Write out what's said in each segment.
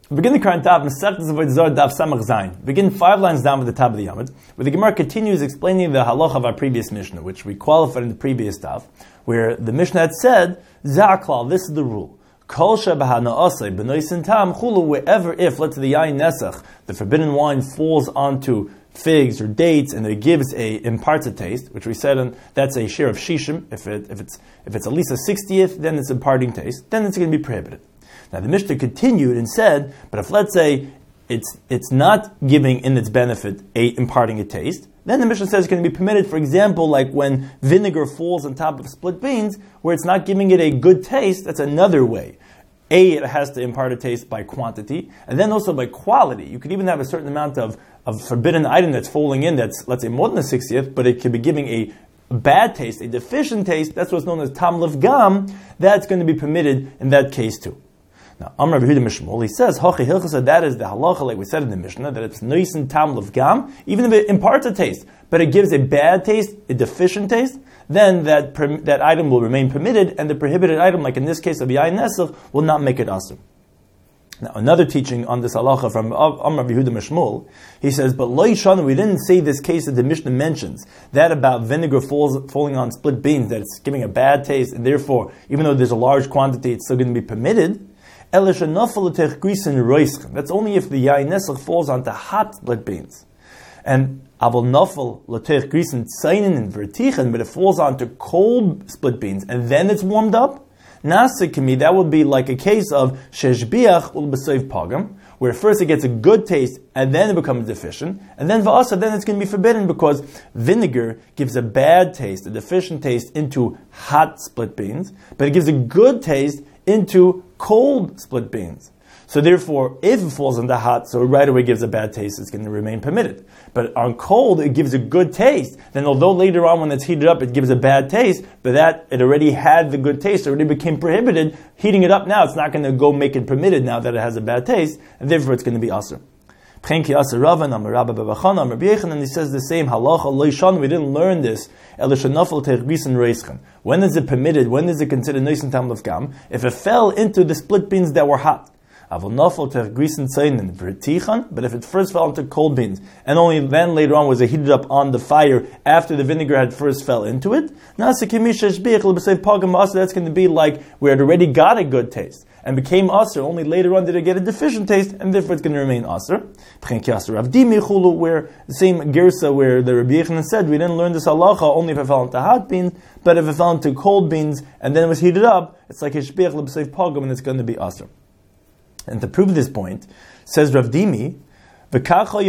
We begin the current daf, Masechtas Avodah Zarah daf Samach Zayin. Begin 5 lines down with the top of the Yamud, where the Gemara continues explaining the halacha of our previous Mishnah, which we qualified in the previous daf, where the Mishnah had said, Zaklal, this is the rule. Kol shebahana asay b'noisin tam chulu, wherever if, let's say the yain nesach, the forbidden wine falls onto figs or dates, and it imparts a taste, which we said that's a share of shishim. If it's at least a 60th, then it's imparting taste. Then it's going to be prohibited. Now the Mishnah continued and said, but if let's say it's not giving in its benefit imparting a taste, then the Mishnah says it's going to be permitted. For example, like when vinegar falls on top of split beans, where it's not giving it a good taste, that's another way. It has to impart a taste by quantity, and then also by quality. You could even have a certain amount of forbidden item that's falling in that's, let's say, more than a 60th, but it could be giving a bad taste, a deficient taste. That's what's known as tam lefgam. That's going to be permitted in that case too. Now, Amar Yehuda Mishmol, he says, Hachi Hilchasa, that is the halacha, like we said in the Mishnah, that it's noisen tam lefgam, even if it imparts a taste, but it gives a bad taste, a deficient taste, then that item will remain permitted, and the prohibited item, like in this case of yain nesach, will not make it asur. Now, another teaching on this halacha from Amar Yehuda Mishmol, he says, but lo yishanu, we didn't say this case that the Mishnah mentions, that about vinegar falling on split beans, that it's giving a bad taste, and therefore, even though there's a large quantity, it's still going to be permitted. That's only if the yain nesach falls onto hot split beans. And avol nafel l'tech grisen tzainin and vertichen, but it falls onto cold split beans, and then it's warmed up. Nasikimi, that would be like a case of sheshbiach ul b'seiv pagam, where first it gets a good taste, and then it becomes deficient, and then v'asa, then it's going to be forbidden, because vinegar gives a bad taste, a deficient taste into hot split beans, but it gives a good taste into cold split beans. So therefore, if it falls into hot, so it right away gives a bad taste, it's going to remain permitted. But on cold, it gives a good taste. Then although later on when it's heated up, it gives a bad taste, but that it already had the good taste, it already became prohibited. Heating it up now, it's not going to go make it permitted now that it has a bad taste, and therefore it's going to be asur. And he says the same halacha. We didn't learn this. When is it permitted? When is it considered noisen tam lefgam? If it fell into the split beans that were hot. But if it first fell into cold beans, and only then later on was it heated up on the fire after the vinegar had first fell into it, that's going to be like where it already got a good taste and became asur, only later on did it get a deficient taste, and therefore it's going to remain asur. Where the same girsa where the Rabbi Yechanan said, we didn't learn this halacha only if it fell into hot beans, but if it fell into cold beans and then it was heated up, it's like hishbiach l'b'seiv pagam, and it's going to be asur. And to prove this point, says Rav Dimi, and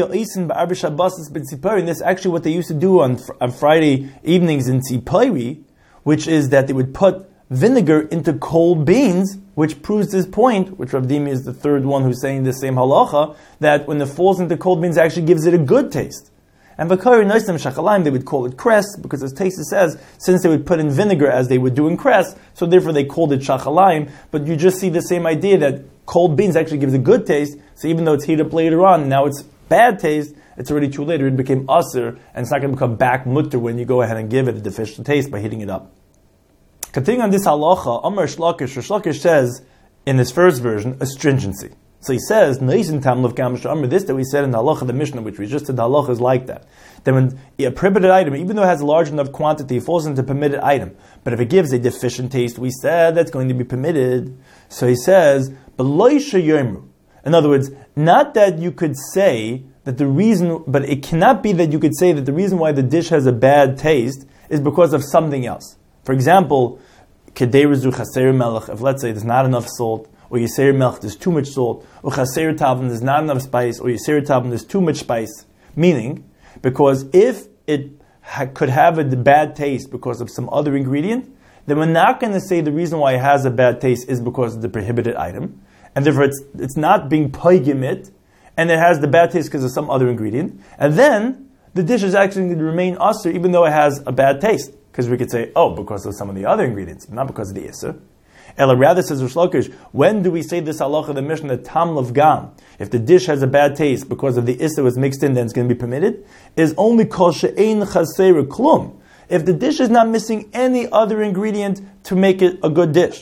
that's actually what they used to do on Friday evenings in Tzipori, which is that they would put vinegar into cold beans, which proves this point, which Rav Dimi is the third one who's saying the same halacha, that when it falls into cold beans, it actually gives it a good taste. And Bakari Noisam Shachalaim, they would call it cress, because as Taisa says, since they would put in vinegar as they would do in cress, so therefore they called it Shachalaim, but you just see the same idea that cold beans actually gives a good taste, so even though it's heated up later on, now it's bad taste, it's already too late, it became asur, and it's not going to become back mutter when you go ahead and give it a deficient taste by heating it up. Continuing on this halacha, Amar Shlakish says, in his first version, astringency. So he says, noisen tam lefgam sh'amar, this that we said in the halacha of the Mishnah, which we just did, the halacha is like that. Then when a prohibited item, even though it has a large enough quantity, it falls into a permitted item. But if it gives a deficient taste, we said that's going to be permitted. So he says, in other words, not that you could say that the reason, but it cannot be that you could say that the reason why the dish has a bad taste is because of something else. For example, kedei chaser melech, if let's say there's not enough salt, or Yisir Melch, there's too much salt, or Chaser Tavin, there's not enough spice, or Yisir Tavin, there's too much spice. Meaning, because if it could have a bad taste because of some other ingredient, then we're not going to say the reason why it has a bad taste is because of the prohibited item, and therefore it's not being poigimit, and it has the bad taste because of some other ingredient, and then the dish is actually going to remain asur even though it has a bad taste, because we could say, because of some of the other ingredients, not because of the isur. Ella rather says Rish Lakish, when do we say this halacha of the Mishnah, tam lefgam? If the dish has a bad taste because of the isser was mixed in, then it's going to be permitted. Is only kol she'ein chaser klum. If the dish is not missing any other ingredient to make it a good dish.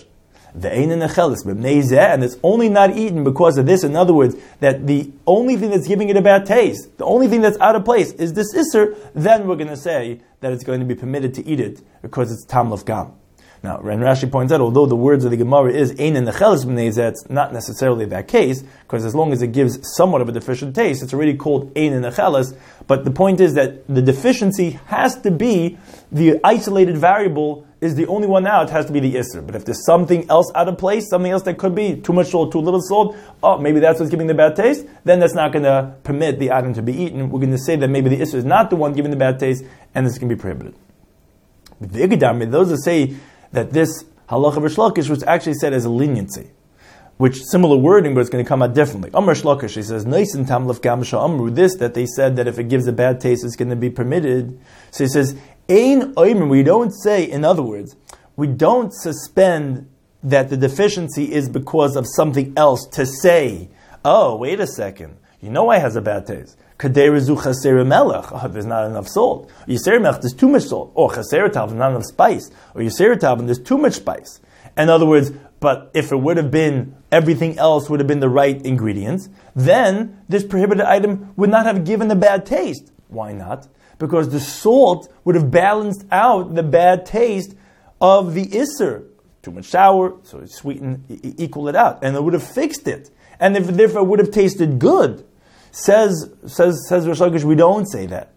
The ein nechelis b'mnei zeh, and it's only not eaten because of this. In other words, that the only thing that's giving it a bad taste, the only thing that's out of place is this isser, then we're going to say that it's going to be permitted to eat it because it's tam l'fgam. Now, Ren Rashi points out, although the words of the Gemara is ein nechelis b'mnei zeh, it's not necessarily that case, because as long as it gives somewhat of a deficient taste, it's already called ein nechelis. But the point is that the deficiency has to be the isolated variable. Is the only one now, it has to be the Isser. But if there's something else out of place, something else that could be too much salt, too little salt, maybe that's what's giving the bad taste, then that's not going to permit the item to be eaten. We're going to say that maybe the Isser is not the one giving the bad taste, and this can be prohibited. But the Igadam, those that say that this halacha of Rish Lakish was actually said as a leniency, which similar wording, but it's going to come out differently. Amr Rish Lakish, he says, Neisin tam lefgam sha'amru, this, that they said that if it gives a bad taste, it's going to be permitted. So he says, Ein oimer, we don't say, in other words, we don't suspend that the deficiency is because of something else to say, oh, wait a second, you know why it has a bad taste? Kaderezu chaser melech, there's not enough salt. Yisera melech, there's too much salt. Or chaser tav, not enough spice. Or yisera tav, there's too much spice. In other words, but if it would have been, everything else would have been the right ingredients, then this prohibited item would not have given a bad taste. Why not? Because the salt would have balanced out the bad taste of the isser. Too much sour, so it sweetened, equal it out, and it would have fixed it. And if therefore it would have tasted good, says Rish Lakish, we don't say that.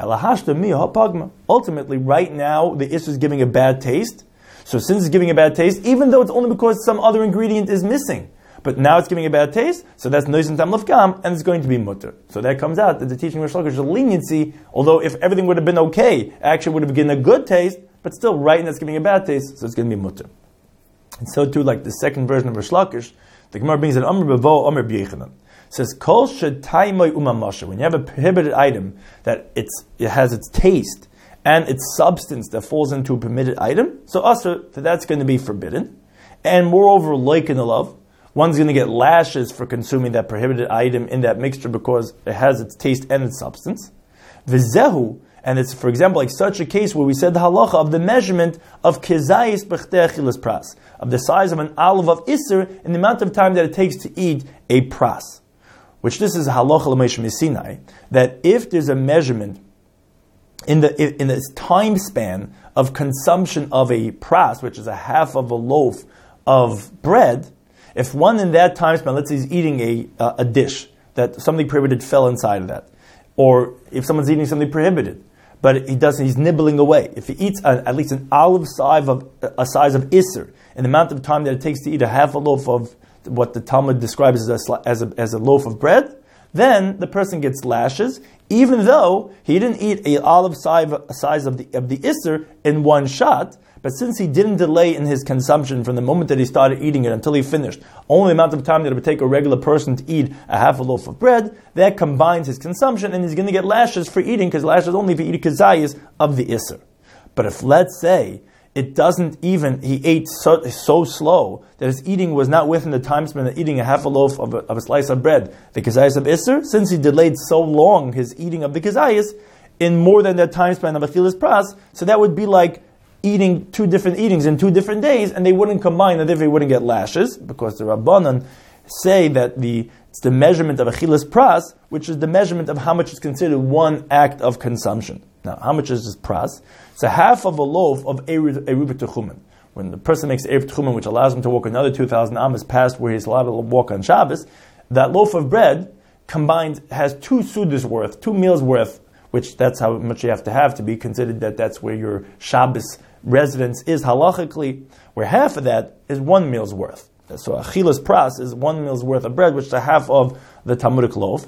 Ultimately, right now, the isser is giving a bad taste. So since it's giving a bad taste, even though it's only because some other ingredient is missing, but now it's giving a bad taste, so that's noisin tam lefgam, and it's going to be mutter. So that comes out that the teaching of Rish Lakish is a leniency, although if everything would have been okay, actually would have given a good taste, but still right now it's giving a bad taste, so it's going to be mutter. And so too, like the second version of Rish Lakish, the Gemara brings an Amr Bavo, Amr B'Yechanan. Says, Kol shetaimoi umamasha, when you have a prohibited item, that it has its taste, and its substance that falls into a permitted item, so also that's going to be forbidden. And moreover, like in the love, one's going to get lashes for consuming that prohibited item in that mixture because it has its taste and its substance. V'zehu, and it's, for example, like such a case where we said the halacha of the measurement of kezayis b'chtei achilas pras, of the size of an olive of isser in the amount of time that it takes to eat a pras. Which this is a halacha l'meish misinai, that if there's a measurement in the time span of consumption of a pras, which is a half of a loaf of bread, if one in that time span, let's say he's eating a dish that something prohibited fell inside of that, or if someone's eating something prohibited, but he's nibbling away. If he eats at least an olive size of isser, in the amount of time that it takes to eat a half a loaf of what the Talmud describes as a loaf of bread, then the person gets lashes, even though he didn't eat an olive size of the isser in one shot. But since he didn't delay in his consumption from the moment that he started eating it until he finished, only the amount of time that it would take a regular person to eat a half a loaf of bread, that combines his consumption, and he's going to get lashes for eating, because lashes only if you eat kazayas of the isser. But if, let's say, it doesn't even, he ate so slow that his eating was not within the time span of eating a half a loaf of a slice of bread, the kazayas of isser, since he delayed so long his eating of the kazayas, in more than that time span of achilas pras, so that would be like eating two different eatings in 2 different days, and they wouldn't combine, and therefore he wouldn't get lashes, because the Rabbanan say that it's the measurement of achilas pras, which is the measurement of how much is considered one act of consumption. Now, how much is this pras? It's a half of a loaf of eruv techumen. When the person makes eruv techumen, which allows him to walk another 2,000 amas past where he's allowed to walk on Shabbos, that loaf of bread combined has 2 sudas worth, 2 meals worth, which that's how much you have to be considered that that's where your Shabbos residence is halachically, where half of that is 1 meal's worth. So achilas pras is 1 meal's worth of bread, which is a half of the Talmudic loaf.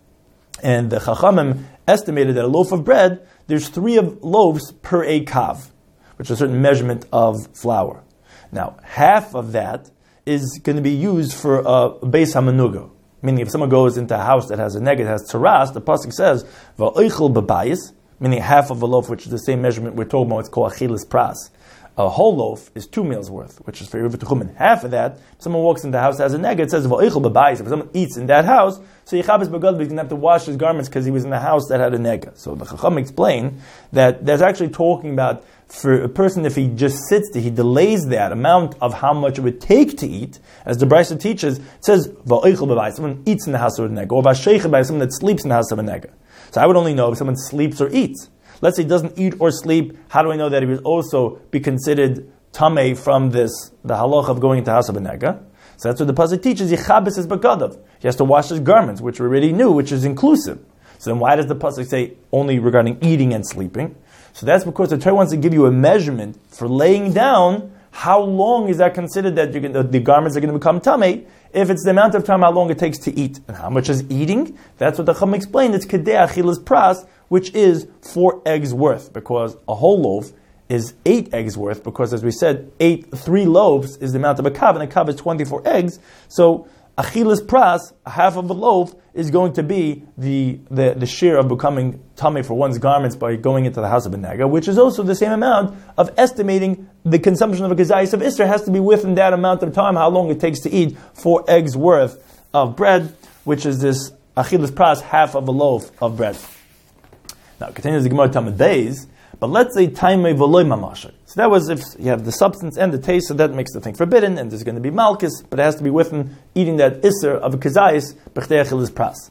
And the Chachamim estimated that a loaf of bread, there's 3 loaves per a kav, which is a certain measurement of flour. Now, half of that is going to be used for a beis hamanuga. Meaning, if someone goes into a house that has a neged, has tzaras, the pasuk says, "Va'oichel b'bayis," meaning half of a loaf, which is the same measurement we're talking about. It's called achilas pras. A whole loaf is 2 meals worth, which is for eruv techumen. Half of that, if someone walks into the house that has a neged, it says "Va'oichel b'bayis." If someone eats in that house, so Yechabes b'gad, he's going to have to wash his garments because he was in the house that had a neged. So the Chacham explained that there's actually talking about for a person, if he just sits there, he delays that amount of how much it would take to eat, as the Brisa teaches, it says, someone eats in the house of a nega, or someone that sleeps in the house of a nega. So I would only know if someone sleeps or eats. Let's say he doesn't eat or sleep, how do I know that he would also be considered tamei from the halacha of going into the house of a nega? So that's what the pasuk teaches, Yichabes is bagadav. He has to wash his garments, which we already knew, which is inclusive. So then why does the pasuk say only regarding eating and sleeping? So that's because the Torah wants to give you a measurement for laying down how long is that considered that the garments are going to become tamei, if it's the amount of time how long it takes to eat. And how much is eating? That's what the Chacham explained. It's kedei achilas pras, which is 4 eggs worth, because a whole loaf is 8 eggs worth, because as we said, 3 loaves is the amount of a kav, and a kav is 24 eggs. So achilas pras, half of a loaf, is going to be the share of becoming tamei for one's garments by going into the house of a nega, which is also the same amount of estimating the consumption of a gezayis of Isser has to be within that amount of time, how long it takes to eat 4 eggs worth of bread, which is this achilas pras, half of a loaf of bread. Now, it continues the Gemara Tamid Beis, but let's say taimei v'loy mamasher. So that was if you have the substance and the taste, so that makes the thing forbidden, and there's going to be malchus, but it has to be within eating that isser of a kezayis b'chtei achilas pras,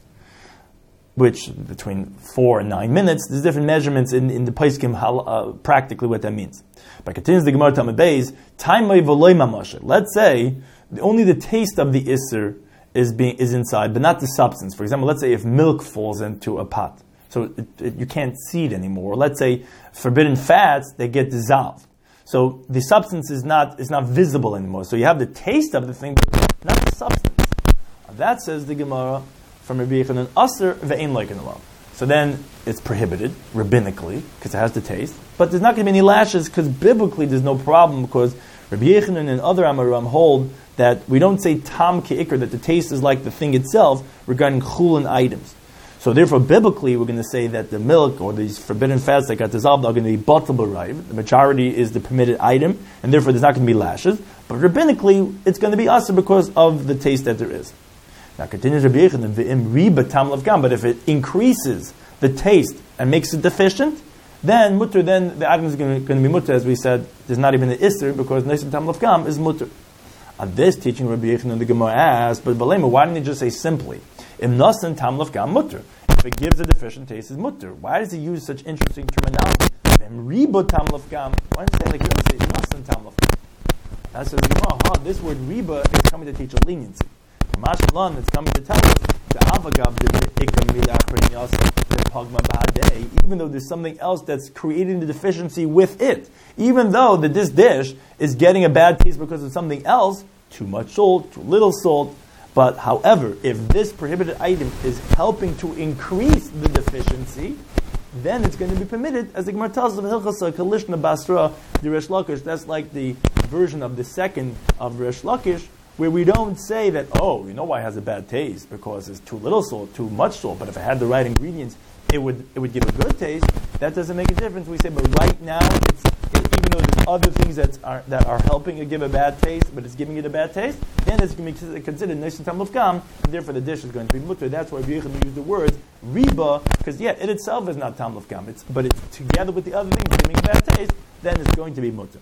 which between 4 and 9 minutes. There's different measurements in the poskim practically what that means. But continues the Gemara Tamid Beis, taimei v'loy mamasher. Let's say only the taste of the isser is inside, but not the substance. For example, let's say if milk falls into a pot, so you can't see it anymore. Let's say forbidden fats, they get dissolved. So the substance is not visible anymore. So you have the taste of the thing, but not the substance. That says the Gemara from Rabbi Yechanan, Aser ve'ein loiken alav. So then it's prohibited, rabbinically, because it has the taste. But there's not going to be any lashes, because biblically there's no problem, because Rabbi Yechanan and other Amoram hold that we don't say tam ke'ikr, that the taste is like the thing itself, regarding chulin items. So therefore, biblically, we're going to say that the milk or these forbidden fats that got dissolved are going to be batal b'raiv. The majority is the permitted item, and therefore there's not going to be lashes. But rabbinically, it's going to be asur because of the taste that there is. Now continues Rabbi Yechanan, v'im riba tam gam. But if it increases the taste and makes it deficient, then mutter. Then the item is going to be mutter, as we said. There's not even an isser because nesim tam gam is mutter. On this teaching, Rabbi Yechanan the Gemara asks, but Balema, why didn't he just say simply, im nasan tam gam mutter? If it gives a deficient taste, is mutter. Why does he use such interesting terminology? Im riba tam gam. Why doesn't he say like you don't say nasan tam gam? That says Gemara, this word riba is coming to teach a leniency. Kamash it's coming to tell us the avagav even though there's something else that's creating the deficiency with it. Even though that this dish is getting a bad taste because of something else, too much salt, too little salt. But however, if this prohibited item is helping to increase the deficiency, then it's going to be permitted, as the Gemara tells of Hilchasa Kalishna Basra, the Resh Lakish. That's like the version of the second of Resh Lakish, where we don't say that, you know why it has a bad taste? Because it's too little salt, too much salt, but if it had the right ingredients, it would give a good taste. That doesn't make a difference. We say, but right now, even though there's other things that are helping it give a bad taste, but it's giving it a bad taste, then it's going to be considered nisan tam lefkam, and therefore the dish is going to be mutter. That's why Rabbi Yechanan used the word riba, because it itself is not tam lefkam, but it's together with the other things giving a bad taste, then it's going to be mutter.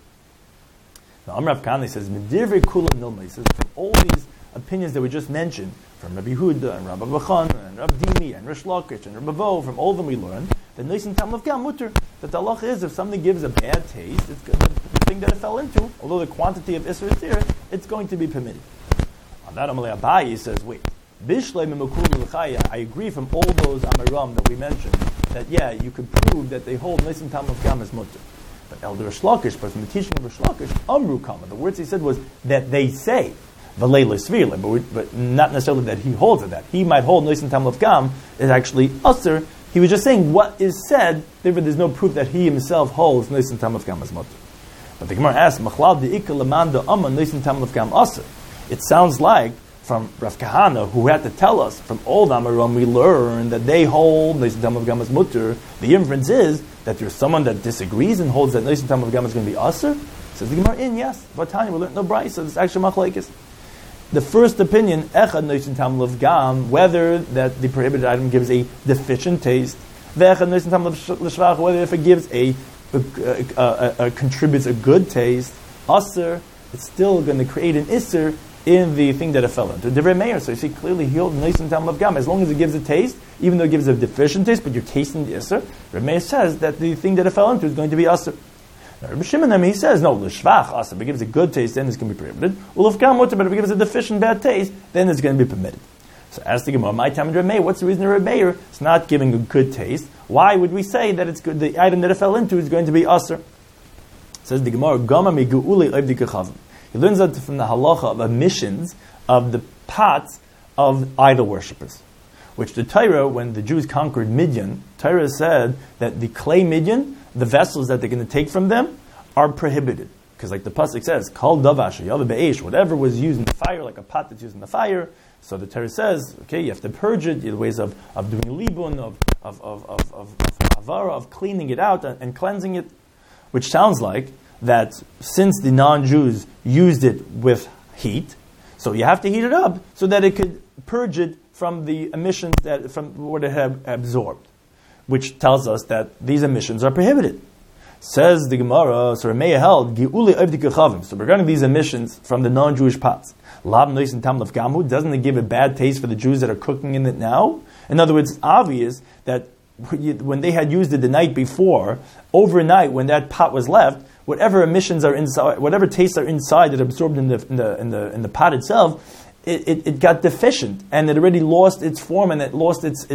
Now, Amrav Kani says, Medirvei Kula Nilma. He says, from all these opinions that we just mentioned, from Rabbi Huda and Rabbi Bachan and Rabbi Dimi and Resh Lakish and Rabbi Vo, from all of them we learn that Nisan Tam Lefkam Mutter, that the halacha is if something gives a bad taste, it's the thing that it fell into, although the quantity of Isra is there, it's going to be permitted. On that Amalei Abayi says, wait, Bishlei Mimukul L'chaya, I agree from all those Amaram that we mentioned, that you could prove that they hold Nisan Tam Lefkam as Mutter. But Elder Resh Lakish, but from the teaching of Resh Lakish, Amru Kama, the words he said was that they say, V'leila Svirle, but not necessarily that he holds it that. He might hold Nisan Tam Lefkam is actually Usr. He was just saying what is said, therefore there's no proof that he himself holds Nisan Tam Lefkam as Mutter. But the Gemara asks, Machlal De'ika Lamanda Amma Nisan Tam Lefkam Usr. It sounds like from Rav Kahana, who had to tell us from all the Amaram we learn that they hold Nisan Tam Lefkam as Mutter, the inference is that there's someone that disagrees and holds that Nisan Tam Lefkam is going to be Usr. Says the Gemara, yes. Vatani, we learned no Brisa, so it's actually Machlekes. The first opinion, Echad Nisan Tam Lefkam, whether that the prohibited item gives a deficient taste, V'echad Nisan Tam L'shvach, whether if it gives a contributes a good taste, aser, it's still going to create an isser in the thing that it fell into. Divrei Meir, so you see clearly healed nice and tam of gam, as long as it gives a taste, even though it gives a deficient taste, but you're tasting the isser. Divrei Meir says that the thing that it fell into is going to be aser. Now Rabbi Shimon, he says, no, l'shvach aser, if it gives a good taste, then it's going to be prohibited. Uluf gam mutter, but if it gives a deficient bad taste, then it's going to be permitted. So as the Gemara, my time in Rabbi Meir, what's the reason Rabbi Meir is not giving a good taste? Why would we say that it's good? The item that it fell into is going to be aser. Says the Gemara, Gama mi ge'uli oivdi kechavim. He learns that from the halacha of emissions of the pots of idol worshippers. Which the Torah, when the Jews conquered Midian, Torah said that the clay Midian, the vessels that they're going to take from them, are prohibited. Because like the pasuk says, Kol davash yava be'esh, whatever was used in the fire, like a pot that's used in the fire. So the Torah says, okay, you have to purge it, the ways of doing libun, of avara, of cleaning it out and cleansing it. Which sounds like that since the non-Jews used it with heat, so you have to heat it up so that it could purge it from the emissions from what it had absorbed, which tells us that these emissions are prohibited. Says the Gemara, so Remeya held, so regarding these emissions from the non-Jewish pots, doesn't it give a bad taste for the Jews that are cooking in it now? In other words, it's obvious that when they had used it the night before, overnight when that pot was left, whatever emissions are inside, whatever tastes are inside that absorbed in the pot itself, it got deficient and it already lost its form and it lost its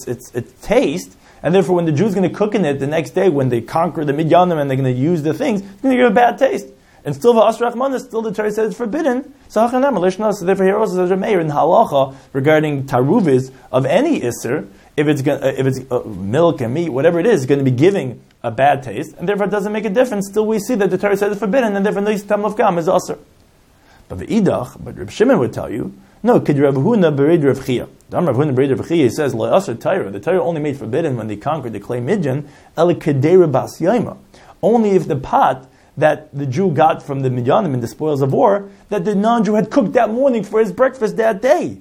taste. And therefore, when the Jews are going to cook in it the next day, when they conquer the Midyanim and they're going to use the things, it's going to give a bad taste. And still, still the Torah says it's forbidden. So therefore, here also says Rameir in halacha regarding taruvis of any isser, if it's milk and meat, whatever it is going to be giving a bad taste, and therefore it doesn't make a difference. Still, we see that the Torah says it's forbidden, and therefore the tam of gam is aser. But Reb Shimon would tell you, no, Kid Rav Huna bered Rav Chia. Rav Huna bered Rav Chia says lo aser Torah. The Torah only made forbidden when they conquered the clay Midian. Ele kedera bas yaima. Only if the pot that the Jew got from the Midyanim in the spoils of war, that the non-Jew had cooked that morning for his breakfast that day.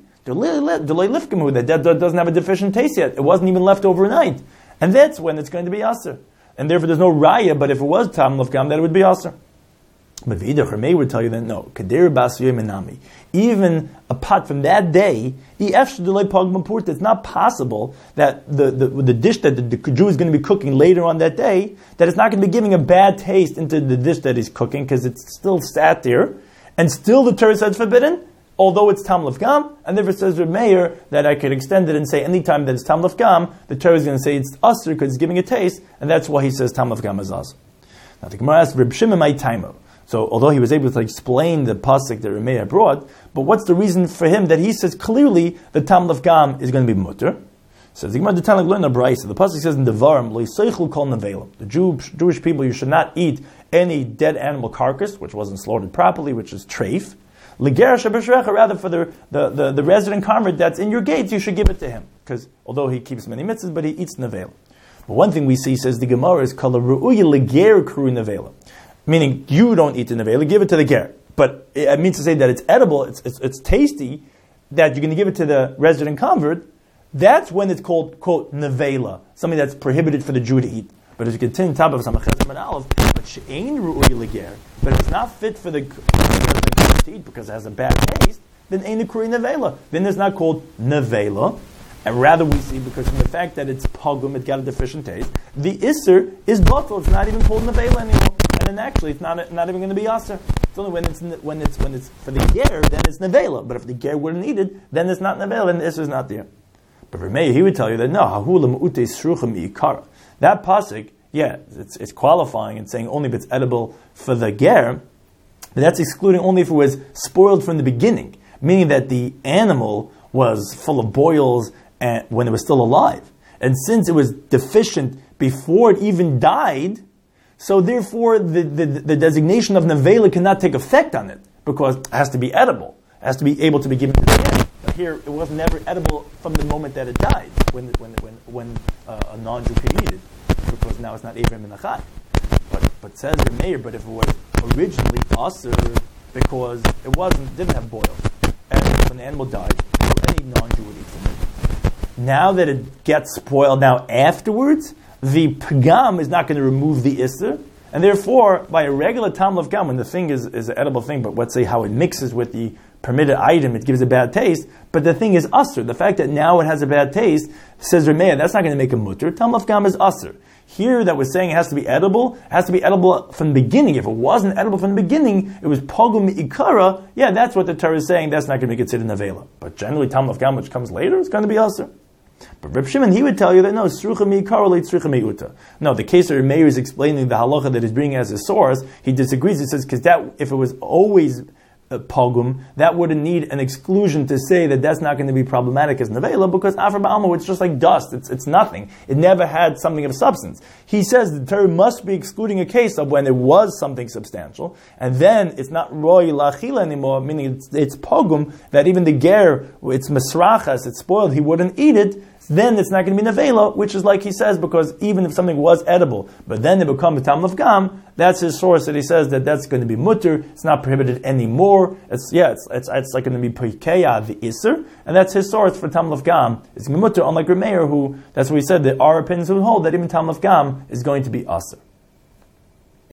That doesn't have a deficient taste yet. It wasn't even left overnight. And that's when it's going to be aser. And therefore there's no raya, but if it was tam of gam, that it would be aser. But V'idach Rameh would tell you that no. Kadir bas menami. Even a pot from that day, it's not possible that the dish that the Jew is going to be cooking later on that day, that it's not going to be giving a bad taste into the dish that he's cooking, because it's still sat there, and still the Torah says forbidden, although it's tam lefgam, and therefore says Reb Meir that I could extend it and say anytime that it's tam lefgam, the Torah is going to say it's aser because it's giving a taste, and that's why he says tam lefgam is aser. Now the Gemara asks Reb Shimon my taimo. So although he was able to explain the pasuk that Reb Meir brought, but what's the reason for him that he says clearly the tam lefgam is going to be mutter? Says the Gemara the Tanakh learn a brayso. The pasuk says in Devarim lo yiseichlu kol nevelim. The Jewish people, you should not eat any dead animal carcass which wasn't slaughtered properly, which is treif. Rather for the resident convert that's in your gates, you should give it to him. Because although he keeps many mitzvahs, but he eats nevel. But one thing we see, says the Gemara, is kala ru'uya leger kru nevela. Meaning, you don't eat the nevela, give it to the ger. But it means to say that it's edible, it's tasty, that you're going to give it to the resident convert. That's when it's called, quote, nevela, something that's prohibited for the Jew to eat. But as you continue top of Samachet and Aleph, but she'ain ru'uya leger, but it's not fit for the to eat because it has a bad taste, then ain't a kuri nevela. Then it's not called nevela. And rather we see, because from the fact that it's pogum, it got a deficient taste, the isser is bottle. It's not even called nevela anymore. And then actually it's not even going to be aser. It's only when it's for the ger, then it's nevela. But if the ger wouldn't eat it, then it's not nevela, and the isser is not there. But for me, he would tell you that no, hahulam ute sruchim ikara. That pasuk, yeah, it's qualifying and saying only if it's edible for the ger. But that's excluding only if it was spoiled from the beginning, meaning that the animal was full of boils when it was still alive. And since it was deficient before it even died, so therefore the designation of nevela cannot take effect on it, because it has to be edible. It has to be able to be given to the animal. But here, it was never edible from the moment that it died, when a non-Jew could eat it, because now it's not Avram and Achai. But says the Meir, but if it was originally aser because it didn't have boils, and when the animal died, so any non-Jew would eat from it. Now that it gets spoiled now afterwards, the pagam is not going to remove the isser, and therefore, by a regular tam of gam, when the thing is an edible thing, but let's say how it mixes with the permitted item, it gives a bad taste, but the thing is usser. The fact that now it has a bad taste, says Remeah, that's not going to make a mutter. Tam of gam is usser. Here that we're saying it has to be edible from the beginning. If it wasn't edible from the beginning, it was pogum ikara, yeah, that's what the Torah is saying, that's not going to be considered nevela. But generally, tam of gam, which comes later, is going to be usser. But Reb Shimon, he would tell you that no, srucha mi'ikara le srucha mi'uta. No, the case where Meir is explaining the halacha that he's bringing as a source, he disagrees. He says, because that, if it was always pogum, that wouldn't need an exclusion to say that that's not going to be problematic as nevela, because after ba'alma, it's just like dust. It's nothing. It never had something of substance. He says the Torah must be excluding a case of when it was something substantial, and then it's not roi lachila anymore, meaning it's pogum, that even the ger, it's masrachas, it's spoiled, he wouldn't eat it. Then it's not going to be nevela, which is like he says, because even if something was edible, but then it becomes a tam of gam, that's his source that he says that that's going to be mutter, it's not prohibited anymore. It's like going to be pikeya, the iser, and that's his source for tam of gam. It's mutter, unlike Remeir, who, that's what he said, there are opinions who hold that even tam of gam is going to be aser.